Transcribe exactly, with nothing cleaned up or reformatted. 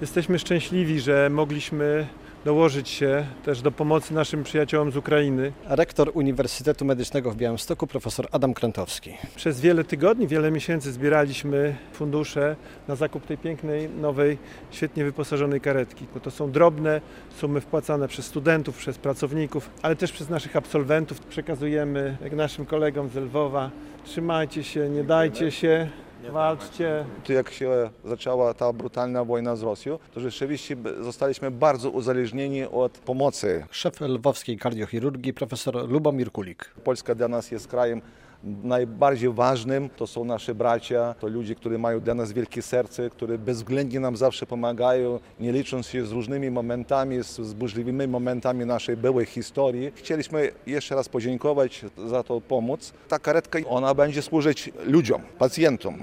Jesteśmy szczęśliwi, że mogliśmy dołożyć się też do pomocy naszym przyjaciołom z Ukrainy. Rektor Uniwersytetu Medycznego w Białymstoku, profesor Adam Krętowski. Przez wiele tygodni, wiele miesięcy zbieraliśmy fundusze na zakup tej pięknej, nowej, świetnie wyposażonej karetki. Bo to są drobne sumy wpłacane przez studentów, przez pracowników, ale też przez naszych absolwentów. Przekazujemy jak naszym kolegom z Lwowa. Trzymajcie się, nie dajcie się. Walczcie. Jak się zaczęła ta brutalna wojna z Rosją, to rzeczywiście zostaliśmy bardzo uzależnieni od pomocy. Szef lwowskiej kardiochirurgii, profesor Lubomir Kulik. Polska dla nas jest krajem najbardziej ważnym. To są nasi bracia, to ludzie, którzy mają dla nas wielkie serce, którzy bezwzględnie nam zawsze pomagają, nie licząc się z różnymi momentami, z burzliwymi momentami naszej byłej historii. Chcieliśmy jeszcze raz podziękować za tą pomoc. Ta karetka, ona będzie służyć ludziom, pacjentom.